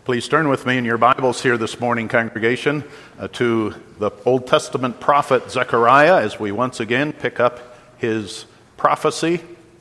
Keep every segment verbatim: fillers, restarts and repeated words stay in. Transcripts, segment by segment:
Please turn with me in your Bibles here this morning, congregation, uh, to the Old Testament prophet Zechariah as we once again pick up his prophecy.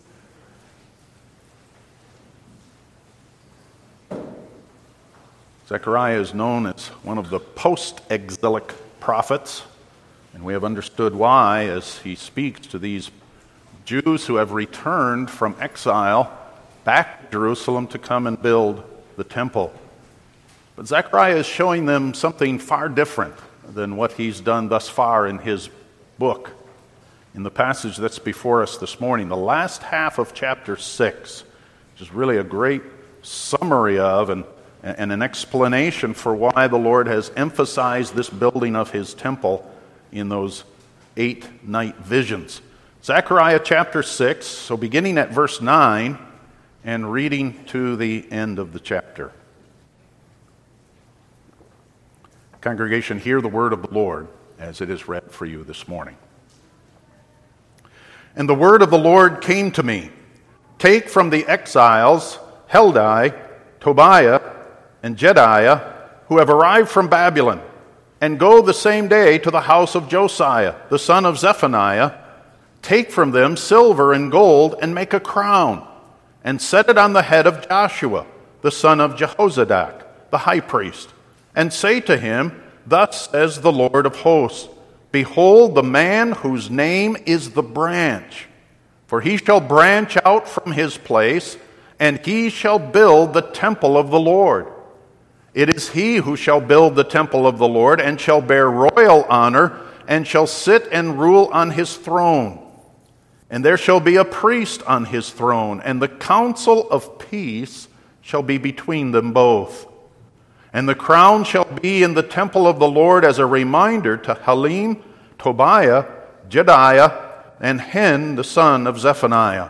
Zechariah is known as one of the post-exilic prophets, and we have understood why as he speaks to these Jews who have returned from exile back to Jerusalem to come and build the temple. But Zechariah is showing them something far different than what he's done thus far in his book. In the passage that's before us this morning, the last half of chapter six, which is really a great summary of and, and an explanation for why the Lord has emphasized this building of his temple in those eight night visions. Zechariah chapter six, so beginning at verse nine and reading to the end of the chapter. Congregation, hear the word of the Lord as it is read for you this morning. And the word of the Lord came to me, take from the exiles Heldai, Tobiah, and Jedaiah, who have arrived from Babylon, and go the same day to the house of Josiah, the son of Zephaniah. Take from them silver and gold, and make a crown, and set it on the head of Joshua, the son of Jehozadak, the high priest. And say to him, thus says the Lord of hosts, behold the man whose name is the branch. For he shall branch out from his place, and he shall build the temple of the Lord. It is he who shall build the temple of the Lord, and shall bear royal honor, and shall sit and rule on his throne. And there shall be a priest on his throne, and the counsel of peace shall be between them both. And the crown shall be in the temple of the Lord as a reminder to Halim, Tobiah, Jedaiah, and Hen, the son of Zephaniah.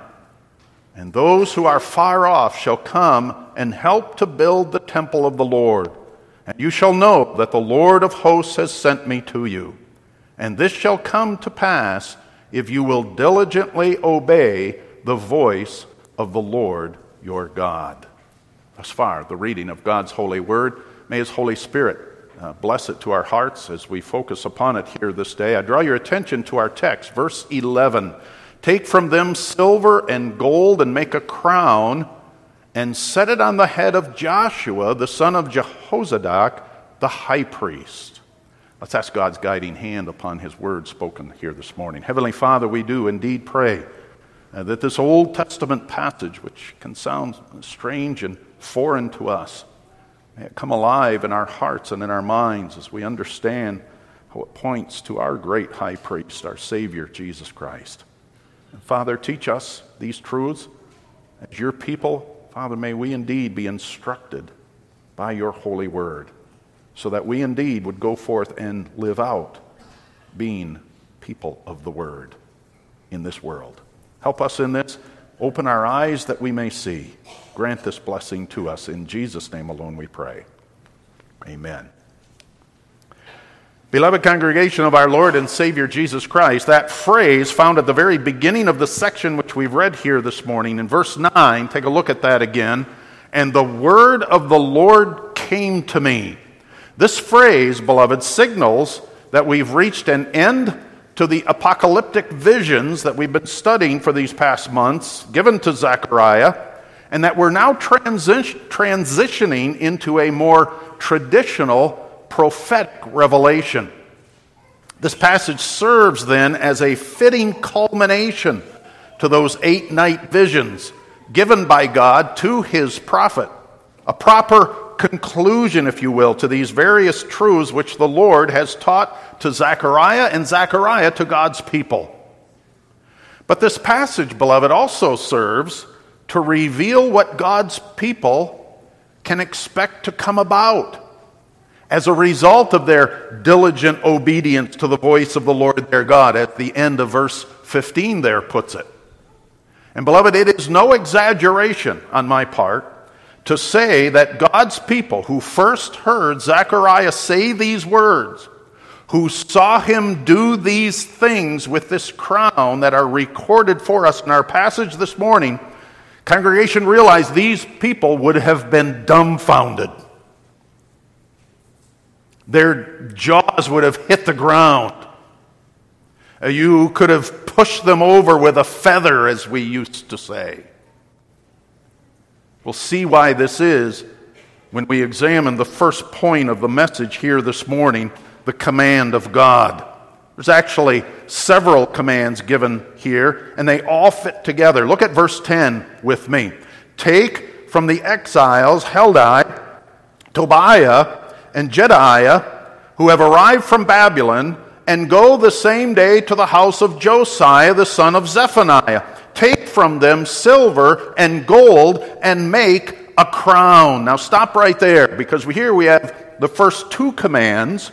And those who are far off shall come and help to build the temple of the Lord. And you shall know that the Lord of hosts has sent me to you. And this shall come to pass if you will diligently obey the voice of the Lord your God. Thus far, the reading of God's holy word. May his Holy Spirit uh, bless it to our hearts as we focus upon it here this day. I draw your attention to our text, verse eleven. Take from them silver and gold and make a crown and set it on the head of Joshua, the son of Jehozadak, the high priest. Let's ask God's guiding hand upon his word spoken here this morning. Heavenly Father, we do indeed pray uh, that this Old Testament passage, which can sound strange and foreign to us, may it come alive in our hearts and in our minds as we understand how it points to our great high priest, our Savior, Jesus Christ. And Father, teach us these truths. As your people, Father, may we indeed be instructed by your holy word, so that we indeed would go forth and live out being people of the word in this world. Help us in this. Open our eyes that we may see. Grant this blessing to us. In Jesus' name alone we pray. Amen. Beloved congregation of our Lord and Savior Jesus Christ, that phrase found at the very beginning of the section which we've read here this morning in verse nine, take a look at that again. And the word of the Lord came to me. This phrase, beloved, signals that we've reached an end to the apocalyptic visions that we've been studying for these past months, given to Zechariah, and that we're now transi- transitioning into a more traditional prophetic revelation. This passage serves then as a fitting culmination to those eight night visions given by God to his prophet, a proper conclusion, if you will, to these various truths which the Lord has taught to Zechariah and Zechariah to God's people. But this passage, beloved, also serves to reveal what God's people can expect to come about as a result of their diligent obedience to the voice of the Lord their God, at the end of verse fifteen there puts it. And beloved, it is no exaggeration on my part to say that God's people who first heard Zechariah say these words, who saw him do these things with this crown that are recorded for us in our passage this morning, congregation, realize these people would have been dumbfounded. Their jaws would have hit the ground. Uh, You could have pushed them over with a feather, as we used to say. We'll see why this is when we examine the first point of the message here this morning, the command of God. There's actually several commands given here, and they all fit together. Look at verse ten with me. Take from the exiles Heldai, Tobiah, and Jedaiah, who have arrived from Babylon, and go the same day to the house of Josiah, the son of Zephaniah. Take from them silver and gold, and make a crown. Now stop right there, because here we have the first two commands,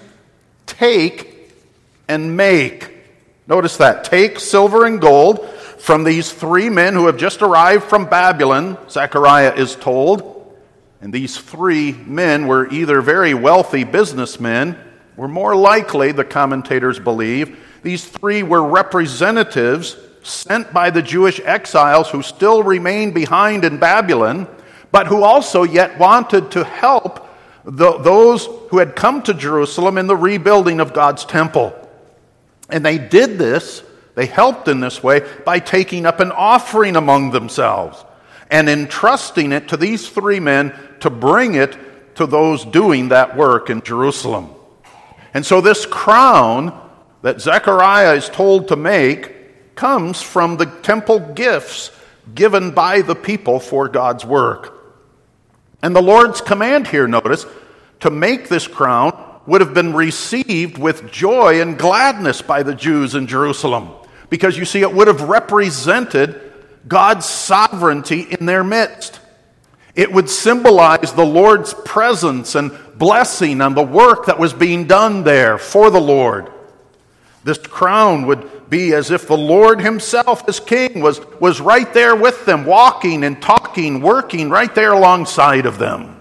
take and make. Notice that. Take silver and gold from these three men who have just arrived from Babylon, Zechariah is told. And these three men were either very wealthy businessmen, or more likely, the commentators believe, these three were representatives sent by the Jewish exiles who still remained behind in Babylon, but who also yet wanted to help the, those who had come to Jerusalem in the rebuilding of God's temple. And they did this, they helped in this way, by taking up an offering among themselves and entrusting it to these three men to bring it to those doing that work in Jerusalem. And so this crown that Zechariah is told to make comes from the temple gifts given by the people for God's work. And the Lord's command here, notice, to make this crown would have been received with joy and gladness by the Jews in Jerusalem. Because you see, it would have represented God's sovereignty in their midst. It would symbolize the Lord's presence and blessing on the work that was being done there for the Lord. This crown would be as if the Lord himself as king was, was right there with them, walking and talking, working right there alongside of them.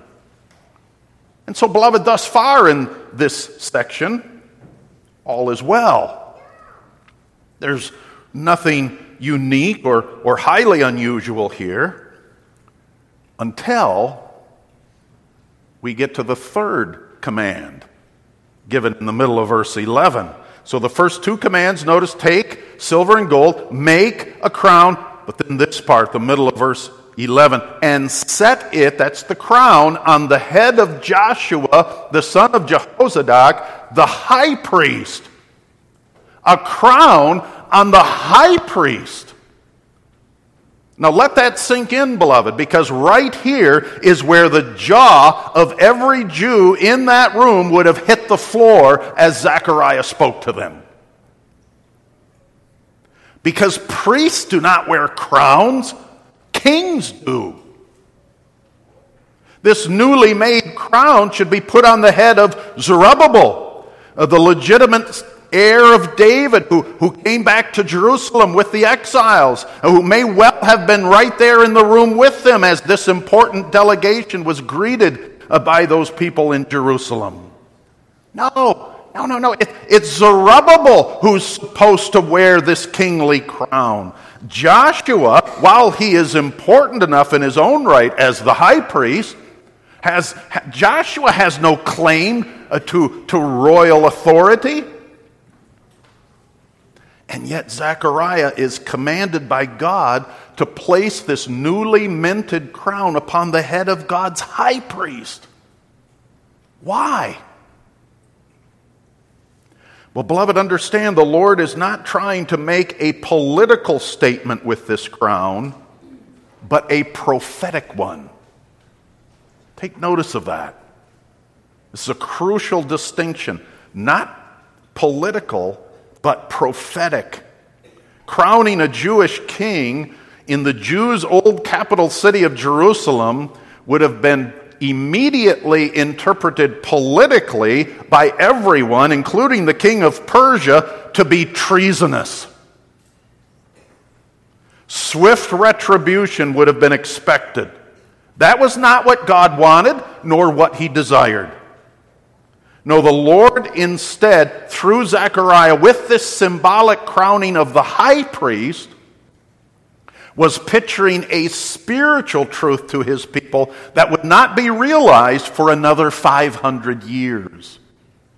And so, beloved, thus far in this section, all is well. There's nothing unique or, or highly unusual here until we get to the third command given in the middle of verse eleven. So the first two commands, notice, take silver and gold, make a crown, but then this part, the middle of verse eleven, and set it, that's the crown, on the head of Joshua, the son of Jehozadak, the high priest. A crown on the high priest. Now let that sink in, beloved, because right here is where the jaw of every Jew in that room would have hit the floor as Zechariah spoke to them. Because priests do not wear crowns, kings do. This newly made crown should be put on the head of Zerubbabel, the legitimate heir of David, who, who came back to Jerusalem with the exiles, who may well have been right there in the room with them as this important delegation was greeted by those people in Jerusalem. No, no, no, no. It, it's Zerubbabel who's supposed to wear this kingly crown. Joshua, while he is important enough in his own right as the high priest, has Joshua has no claim uh, to, to royal authority. And yet Zechariah is commanded by God to place this newly minted crown upon the head of God's high priest. Why? Well, beloved, understand the Lord is not trying to make a political statement with this crown, but a prophetic one. Take notice of that. This is a crucial distinction. Not political, but prophetic. Crowning a Jewish king in the Jews' old capital city of Jerusalem would have been immediately interpreted politically by everyone, including the king of Persia, to be treasonous. Swift retribution would have been expected. That was not what God wanted, nor what he desired. No, the Lord instead, through Zechariah, with this symbolic crowning of the high priest, was picturing a spiritual truth to his people that would not be realized for another five hundred years.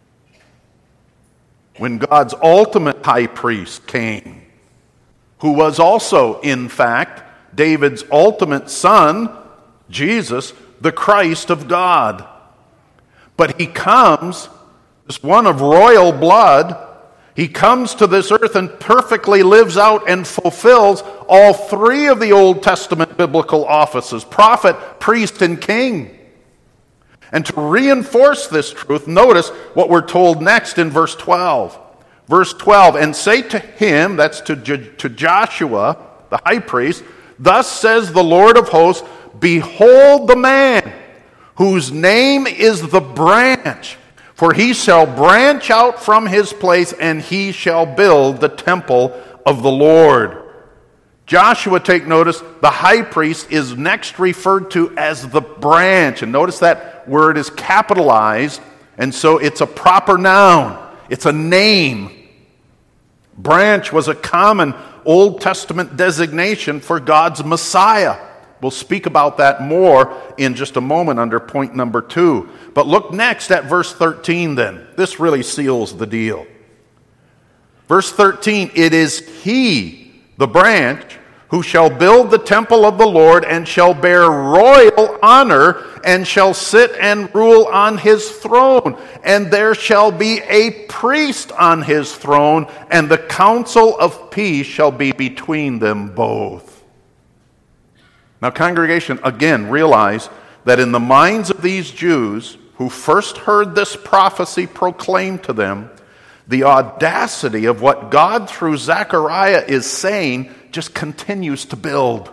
when God's ultimate high priest came, who was also, in fact, David's ultimate son, Jesus, the Christ of God. But he comes, this one of royal blood, he comes to this earth and perfectly lives out and fulfills all three of the Old Testament biblical offices: prophet, priest, and king. And to reinforce this truth, notice what we're told next in verse twelve. Verse twelve, and say to him, that's to, to Joshua, the high priest, thus says the Lord of hosts, behold the man whose name is the branch, for he shall branch out from his place, and he shall build the temple of the Lord. Joshua, take notice, the high priest is next referred to as the branch. And notice that word is capitalized, and so it's a proper noun. It's a name. Branch was a common Old Testament designation for God's Messiah. We'll speak about that more in just a moment under point number two. But look next at verse thirteen then. This really seals the deal. Verse thirteen, it is he, the branch, who shall build the temple of the Lord, and shall bear royal honor, and shall sit and rule on his throne. And there shall be a priest on his throne, and the counsel of peace shall be between them both. Now, congregation, again, realize that in the minds of these Jews who first heard this prophecy proclaimed to them, the audacity of what God through Zechariah is saying just continues to build.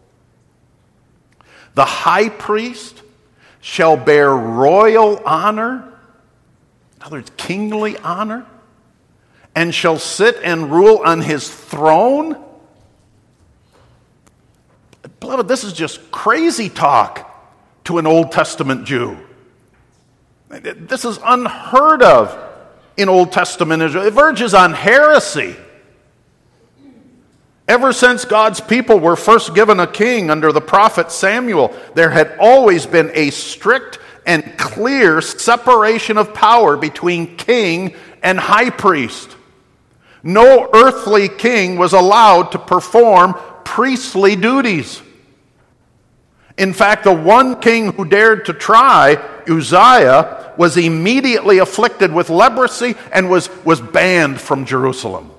The high priest shall bear royal honor, in other words, kingly honor, and shall sit and rule on his throne. Beloved, this is just crazy talk to an Old Testament Jew. This is unheard of in Old Testament Israel. It verges on heresy. Ever since God's people were first given a king under the prophet Samuel, there had always been a strict and clear separation of power between king and high priest. No earthly king was allowed to perform priestly duties. In fact, the one king who dared to try, Uzziah, was immediately afflicted with leprosy and was, was banned from Jerusalem.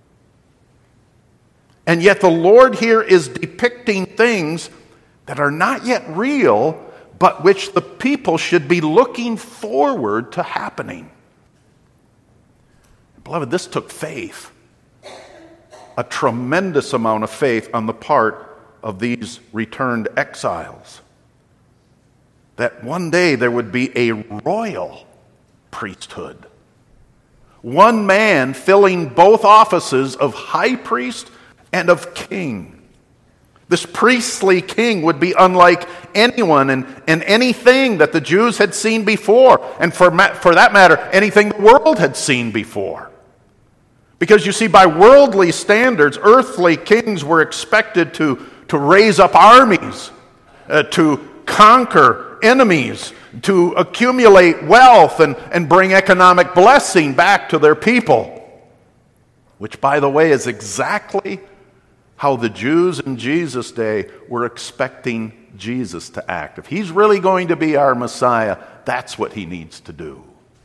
And yet the Lord here is depicting things that are not yet real, but which the people should be looking forward to happening. Beloved, this took faith, a tremendous amount of faith on the part of these returned exiles, that one day there would be a royal priesthood. One man filling both offices of high priest and of king. This priestly king would be unlike anyone and, and anything that the Jews had seen before, and for, ma- for that matter, anything the world had seen before. Because you see, by worldly standards, earthly kings were expected to, to raise up armies, uh, to conquer enemies, to accumulate wealth and, and bring economic blessing back to their people. Which, by the way, is exactly how the Jews in Jesus' day were expecting Jesus to act. If he's really going to be our Messiah, that's what he needs to do.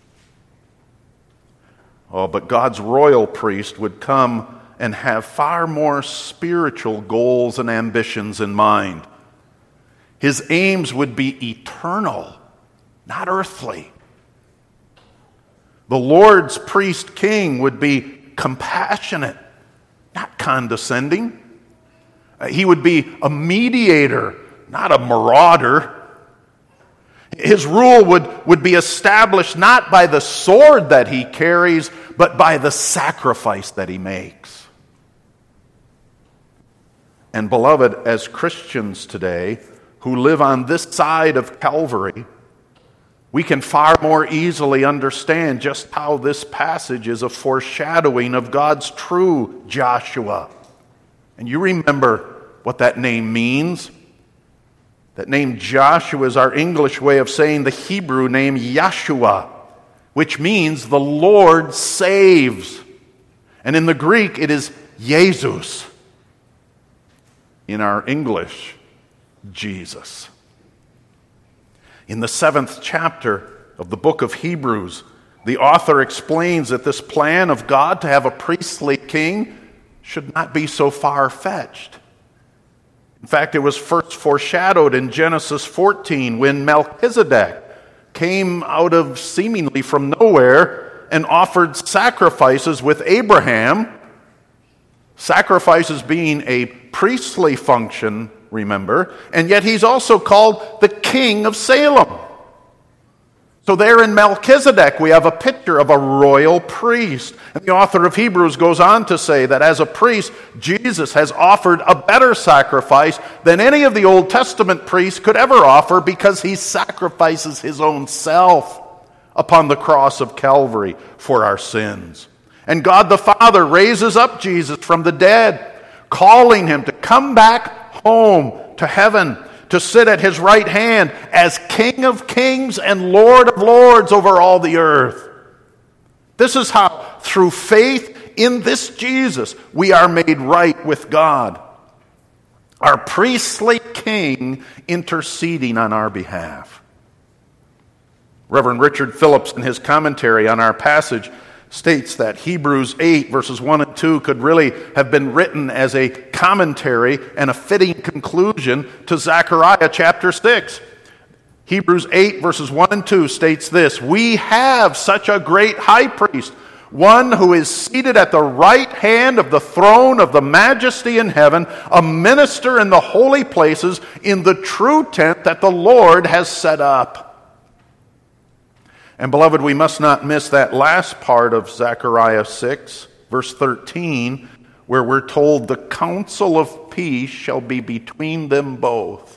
Oh, but God's royal priest would come and have far more spiritual goals and ambitions in mind. His aims would be eternal, not earthly. The Lord's priest king would be compassionate, not condescending. He would be a mediator, not a marauder. His rule would, would be established not by the sword that he carries, but by the sacrifice that he makes. And beloved, as Christians today who live on this side of Calvary, we can far more easily understand just how this passage is a foreshadowing of God's true Joshua. And you remember what that name means. That name Joshua is our English way of saying the Hebrew name Yeshua, which means the Lord saves. And in the Greek, it is Jesus. In our English, Jesus. In the seventh chapter of the book of Hebrews, the author explains that this plan of God to have a priestly king should not be so far-fetched. In fact, it was first foreshadowed in Genesis fourteen when Melchizedek came out of seemingly from nowhere and offered sacrifices with Abraham. Sacrifices being a priestly function, remember, and yet he's also called the King of Salem. So there in Melchizedek we have a picture of a royal priest. And the author of Hebrews goes on to say that as a priest, Jesus has offered a better sacrifice than any of the Old Testament priests could ever offer, because he sacrifices his own self upon the cross of Calvary for our sins. And God the Father raises up Jesus from the dead, calling him to come back home to heaven, to sit at his right hand as King of kings and Lord of lords over all the earth. This is how, through faith in this Jesus, we are made right with God. Our priestly king interceding on our behalf. Reverend Richard Phillips, in his commentary on our passage, states that Hebrews eight, verses one and two could really have been written as a commentary and a fitting conclusion to Zechariah chapter six. Hebrews eight, verses one and two states this: "We have such a great high priest, one who is seated at the right hand of the throne of the majesty in heaven, a minister in the holy places, in the true tent that the Lord has set up." And beloved, we must not miss that last part of Zechariah six, verse thirteen, where we're told the counsel of peace shall be between them both.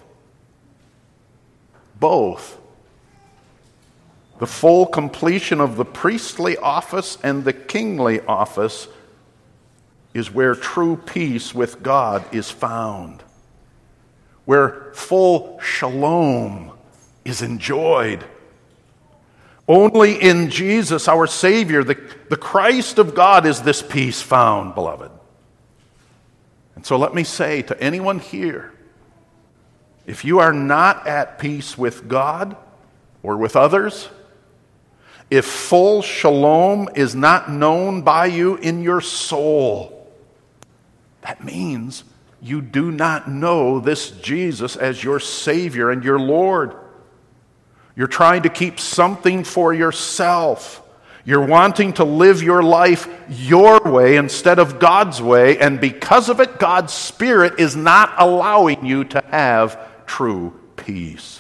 Both. The full completion of the priestly office and the kingly office is where true peace with God is found, where full shalom is enjoyed. Only in Jesus, our Savior, the, the Christ of God, is this peace found, beloved. And so let me say to anyone here, if you are not at peace with God or with others, if full shalom is not known by you in your soul, that means you do not know this Jesus as your Savior and your Lord. You're trying to keep something for yourself. You're wanting to live your life your way instead of God's way, and because of it, God's Spirit is not allowing you to have true peace.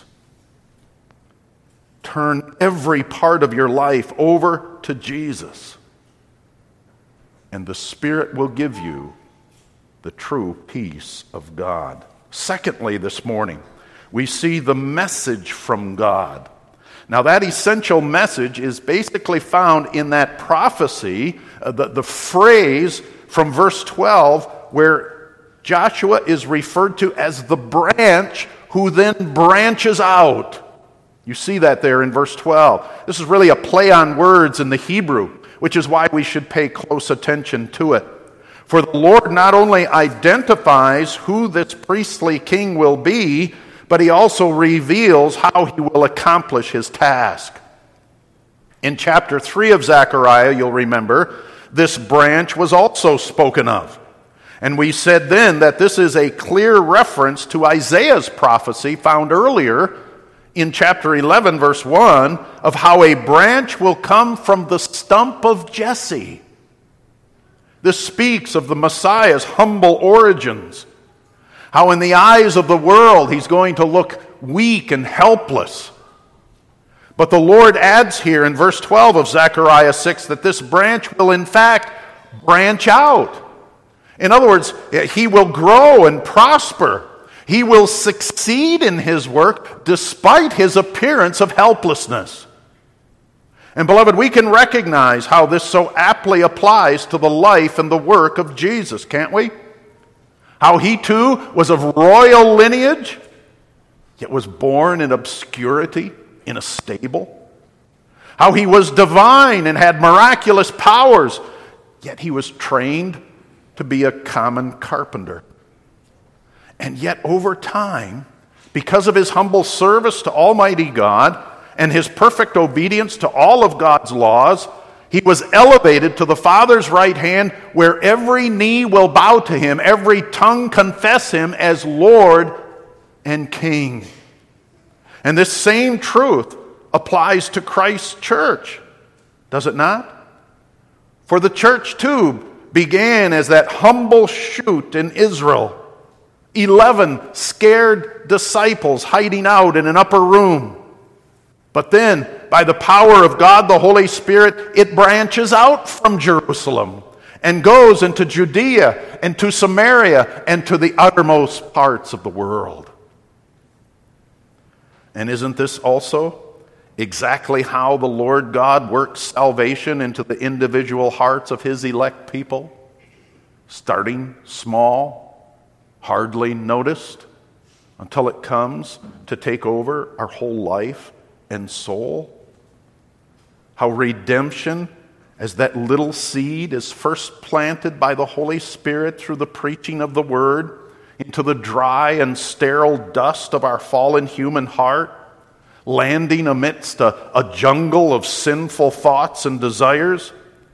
Turn every part of your life over to Jesus, and the Spirit will give you the true peace of God. Secondly, this morning, we see the message from God. Now, that essential message is basically found in that prophecy, uh, the, the phrase from verse twelve, where Joshua is referred to as the branch who then branches out. You see that there in verse twelve. This is really a play on words in the Hebrew, which is why we should pay close attention to it. For the Lord not only identifies who this priestly king will be, but he also reveals how he will accomplish his task. In chapter three of Zechariah, you'll remember, this branch was also spoken of. And we said then that this is a clear reference to Isaiah's prophecy found earlier in chapter eleven, verse one, of how a branch will come from the stump of Jesse. This speaks of the Messiah's humble origins. How in the eyes of the world he's going to look weak and helpless. But the Lord adds here in verse twelve of Zechariah six that this branch will in fact branch out. In other words, he will grow and prosper. He will succeed in his work despite his appearance of helplessness. And beloved, we can recognize how this so aptly applies to the life and the work of Jesus, can't we? How he too was of royal lineage, yet was born in obscurity in a stable. how he was divine and had miraculous powers, yet he was trained to be a common carpenter. And yet over time, because of his humble service to Almighty God and his perfect obedience to all of God's laws, he was elevated to the Father's right hand, where every knee will bow to him, every tongue confess him as Lord and King. And this same truth applies to Christ's church, does it not? For the church too began as that humble shoot in Israel. Eleven scared disciples hiding out in an upper room. But then, by the power of God, the Holy Spirit, it branches out from Jerusalem and goes into Judea and to Samaria and to the uttermost parts of the world. And isn't this also exactly how the Lord God works salvation into the individual hearts of his elect people? Starting small, hardly noticed, until it comes to take over our whole life and soul. How redemption, as that little seed is first planted by the Holy Spirit through the preaching of the Word into the dry and sterile dust of our fallen human heart, landing amidst a, a jungle of sinful thoughts and desires.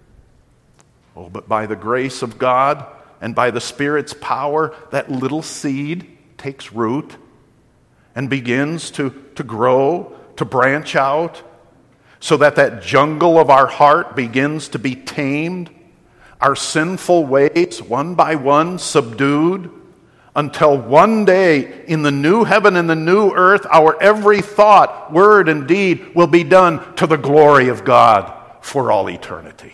Oh, but by the grace of God and by the Spirit's power, that little seed takes root and begins to, to grow, to branch out, so that that jungle of our heart begins to be tamed, our sinful ways, one by one, subdued, until one day in the new heaven and the new earth, our every thought, word, and deed will be done to the glory of God for all eternity.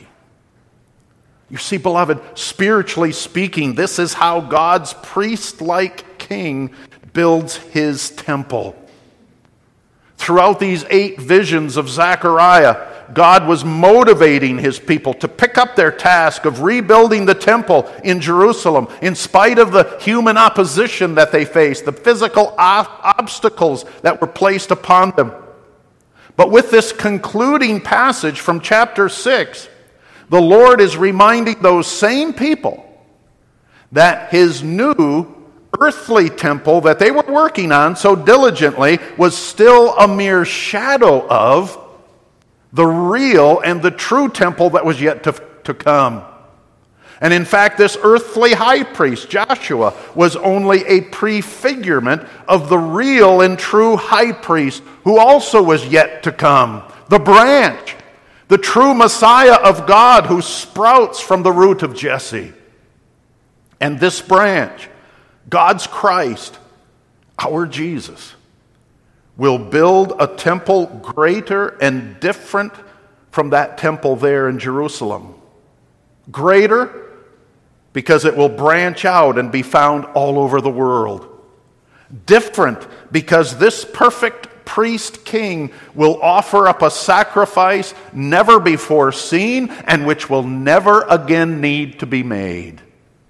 You see, beloved, spiritually speaking, this is how God's priest-like king builds his temple. Throughout these eight visions of Zechariah, God was motivating his people to pick up their task of rebuilding the temple in Jerusalem in spite of the human opposition that they faced, the physical ob- obstacles that were placed upon them. But with this concluding passage from chapter six, the Lord is reminding those same people that his new earthly temple that they were working on so diligently was still a mere shadow of the real and the true temple that was yet to, to come. And in fact, this earthly high priest, Joshua, was only a prefigurement of the real and true high priest who also was yet to come, the branch, the true Messiah of God who sprouts from the root of Jesse. And this branch, God's Christ, our Jesus, will build a temple greater and different from that temple there in Jerusalem. Greater because it will branch out and be found all over the world. Different because this perfect priest king will offer up a sacrifice never before seen and which will never again need to be made.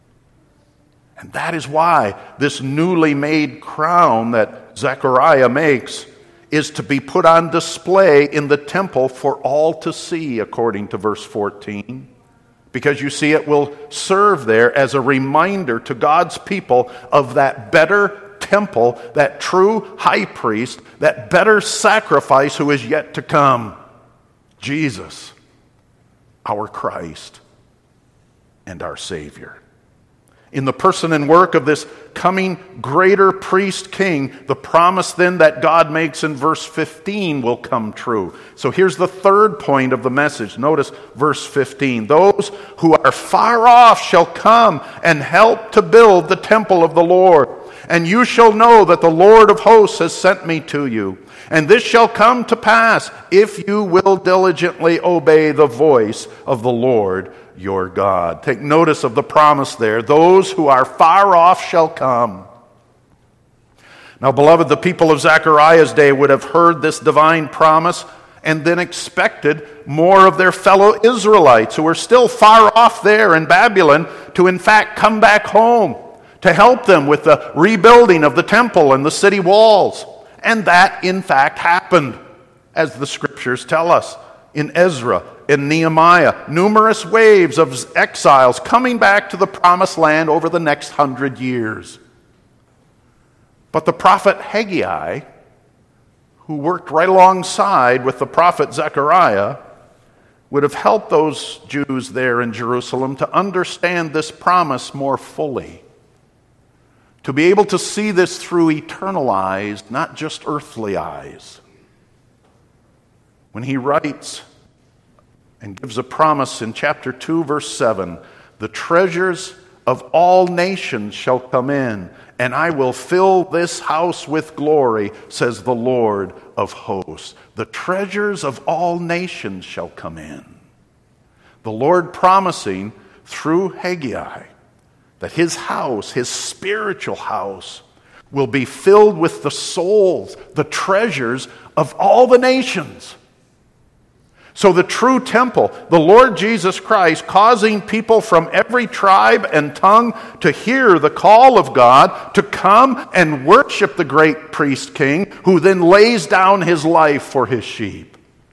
And that is why this newly made crown that Zechariah makes is to be put on display in the temple for all to see, according to verse fourteen. Because you see, it will serve there as a reminder to God's people of that better temple, that true high priest, that better sacrifice who is yet to come. Jesus, our Christ and our Savior. In the person and work of this coming greater priest king, the promise then that God makes in verse fifteen will come true. So here's the third point of the message. Notice verse fifteen. Those who are far off shall come and help to build the temple of the Lord. And you shall know that the Lord of hosts has sent me to you. And this shall come to pass if you will diligently obey the voice of the Lord your God. Take notice of the promise there. Those who are far off shall come. Now, beloved, the people of Zechariah's day would have heard this divine promise and then expected more of their fellow Israelites who were still far off there in Babylon to in fact come back home to help them with the rebuilding of the temple and the city walls. And that in fact happened, as the scriptures tell us in Ezra, in Nehemiah, numerous waves of exiles coming back to the promised land over the next hundred years. But the prophet Haggai, who worked right alongside with the prophet Zechariah, would have helped those Jews there in Jerusalem to understand this promise more fully, to be able to see this through eternal eyes, not just earthly eyes. When he writes and gives a promise in chapter two, verse seven, the treasures of all nations shall come in, and I will fill this house with glory, says the Lord of hosts. The treasures of all nations shall come in. The Lord promising through Haggai that his house, his spiritual house, will be filled with the souls, the treasures of all the nations. So the true temple, the Lord Jesus Christ, causing people from every tribe and tongue to hear the call of God, to come and worship the great priest king, who then lays down his life for his sheep.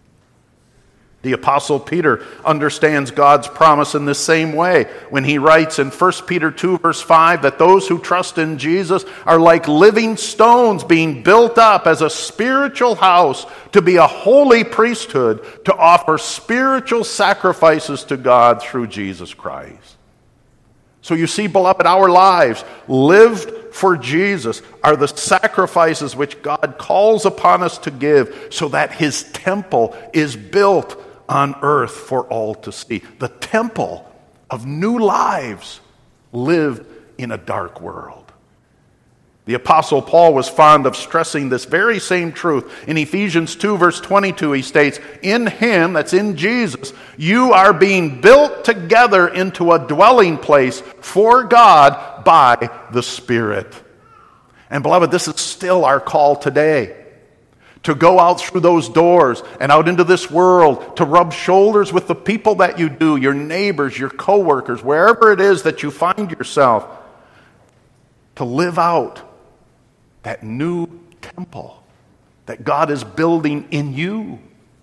The Apostle Peter understands God's promise in the same way when he writes in First Peter two, verse five, that those who trust in Jesus are like living stones being built up as a spiritual house to be a holy priesthood, to offer spiritual sacrifices to God through Jesus Christ. So you see, beloved, our lives lived for Jesus are the sacrifices which God calls upon us to give so that his temple is built on earth for all to see. The temple of new lives lived in a dark world. The Apostle Paul was fond of stressing this very same truth. In Ephesians two, verse twenty-two, he states, in him, that's in Jesus, you are being built together into a dwelling place for God by the Spirit. And beloved, this is still our call today. To go out through those doors and out into this world, to rub shoulders with the people that you do, your neighbors, your coworkers, wherever it is that you find yourself, to live out that new temple that God is building in you.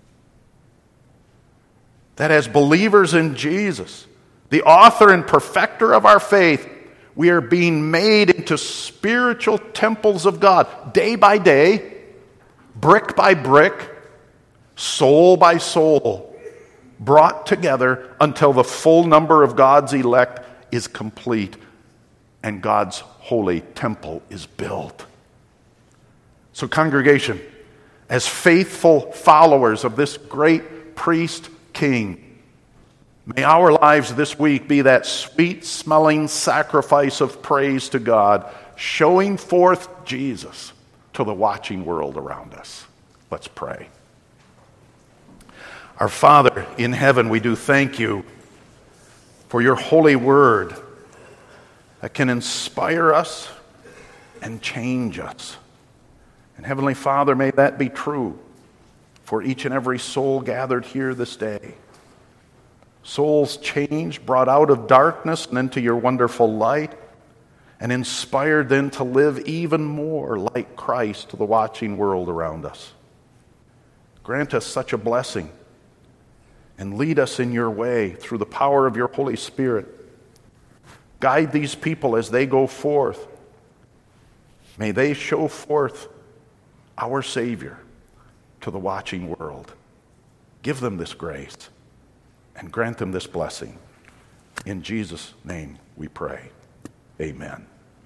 That as believers in Jesus, the author and perfecter of our faith, we are being made into spiritual temples of God, day by day, brick by brick, soul by soul, brought together until the full number of God's elect is complete and God's holy temple is built. So, congregation, as faithful followers of this great priest king, may our lives this week be that sweet-smelling sacrifice of praise to God, showing forth Jesus to the watching world around us. Let's pray. Our Father in heaven, we do thank you for your holy word that can inspire us and change us. And Heavenly Father, may that be true for each and every soul gathered here this day. Souls changed, brought out of darkness and into your wonderful light, and inspired then to live even more like Christ to the watching world around us. Grant us such a blessing and lead us in your way through the power of your Holy Spirit. Guide these people as they go forth. May they show forth our Savior to the watching world. Give them this grace and grant them this blessing. In Jesus' name we pray. Amen.